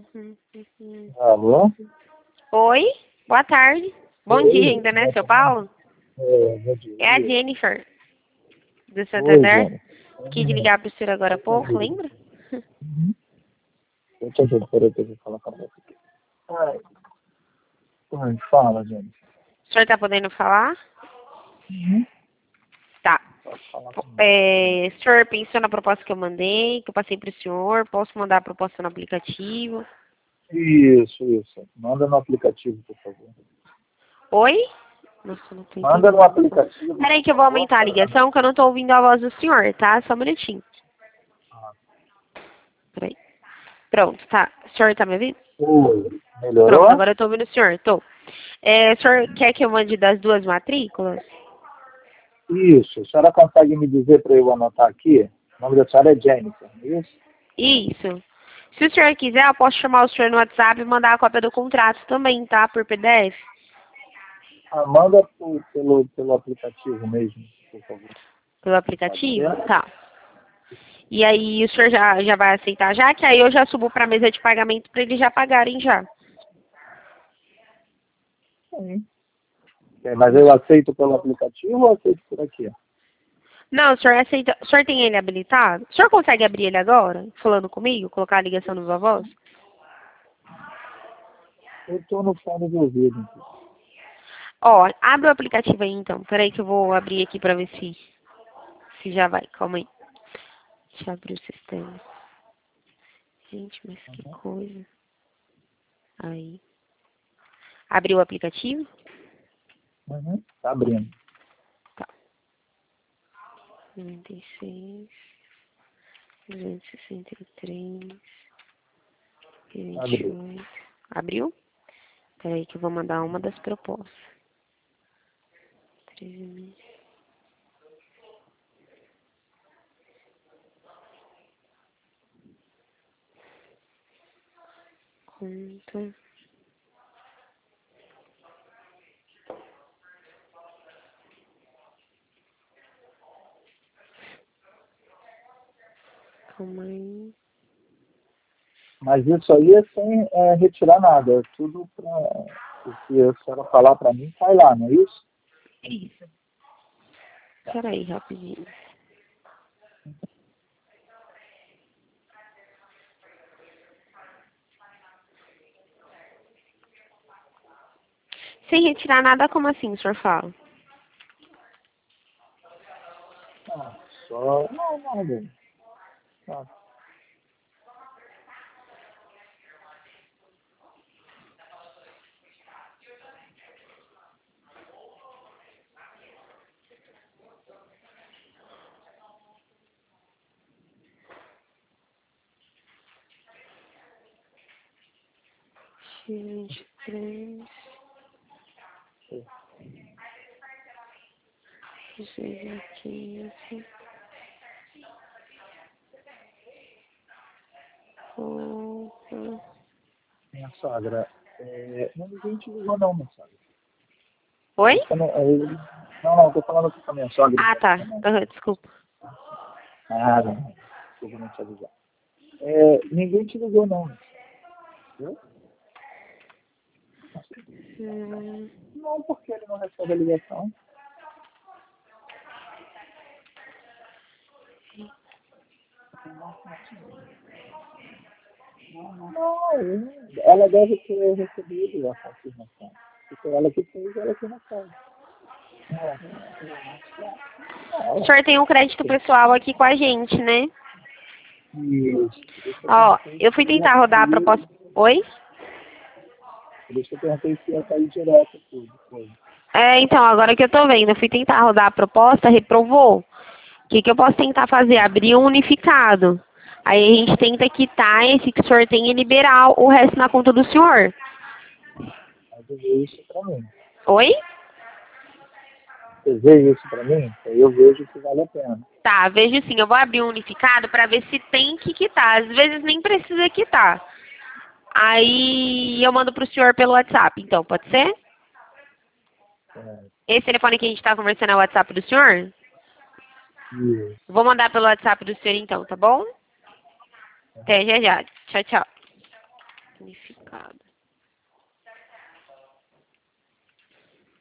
Alô? Oi, boa tarde. Bom dia ainda, né, seu Paulo? Bom dia. É a Jennifer, do Oi, Santander. Jenny. Quis ligar pro senhor agora há pouco, lembra? Eu te ajudo, peraí que eu vou falar com a moça aqui. Oi, fala, Jenny. O senhor tá podendo falar? Tá. Pode falar comigo. O senhor pensou na proposta que eu mandei, que eu passei pro senhor? Posso mandar a proposta no aplicativo? Isso. Manda no aplicativo, por favor. Oi? Nossa, eu não tô Manda no entendendo. aplicativo. Peraí que eu vou aumentar a ligação, que eu não tô ouvindo a voz do senhor, tá? Só um minutinho. Peraí. Pronto, tá. O senhor tá me ouvindo? Oi. Pronto, Melhorou? agora eu tô ouvindo o senhor. Tô. O senhor quer que eu mande das duas matrículas? Isso. A senhora consegue me dizer para eu anotar aqui? O nome da senhora é Jennifer, não é isso? Isso. Se o senhor quiser, eu posso chamar o senhor no WhatsApp e mandar a cópia do contrato também, tá? Por PDF. Manda pelo aplicativo mesmo, por favor. Pelo aplicativo? Tá. E aí o senhor já vai aceitar já? Que aí eu já subo pra mesa de pagamento pra eles já pagarem já. Sim. Mas eu aceito pelo aplicativo ou aceito por aqui? Não, o senhor aceita. O senhor tem ele habilitado? O senhor consegue abrir ele agora? Falando comigo? Colocar a ligação no Viva Voz? Eu estou no fone do ouvido. Ó, abre o aplicativo aí então. Peraí que eu vou abrir aqui pra ver se já vai. Calma aí. Deixa eu abrir o sistema. Gente, mas que coisa. Aí. Abriu o aplicativo? Tá abrindo. Tá. 96, 263, Abriu. 28. Abriu? Peraí que eu vou mandar uma das propostas. 13.000. Conta. Calma aí. Mas isso aí é sem retirar nada. É tudo para o que a senhora falar para mim, sai lá, não é isso? Isso. Peraí, rapidinho. Sem retirar nada, como assim, o senhor fala? Só. Não, nada. Tá. X23, 215, conta. Minha sogra. Ninguém te ligou não, minha sogra. Oi? Não, estou falando aqui com a minha sogra. Ah, tá. Desculpa. Nada, não. Desculpa não te avisar. Ninguém te ligou não. Viu? Não, porque ele não recebe a ligação. Não, ela deve ter recebido a confirmação. Porque ela que fez, ela que recebe. O senhor tem um crédito pessoal aqui com a gente, né? Isso. Ó, eu fui tentar rodar a proposta. Oi? Por isso que eu perguntei se ia sair direto tudo. Foi. Então, agora que eu tô vendo, eu fui tentar rodar a proposta, reprovou. O que eu posso tentar fazer? Abrir um unificado. Aí a gente tenta quitar esse que o senhor tem e liberar o resto na conta do senhor. Mas eu vejo isso pra mim. Oi? Você vê isso pra mim? Aí eu vejo que vale a pena. Tá, vejo sim. Eu vou abrir um unificado pra ver se tem que quitar. Às vezes nem precisa quitar. Aí eu mando pro senhor pelo WhatsApp, então, pode ser? Esse telefone que a gente tá conversando é o WhatsApp do senhor? Isso. Vou mandar pelo WhatsApp do senhor então, tá bom? Até já já. Tchau, tchau. significado.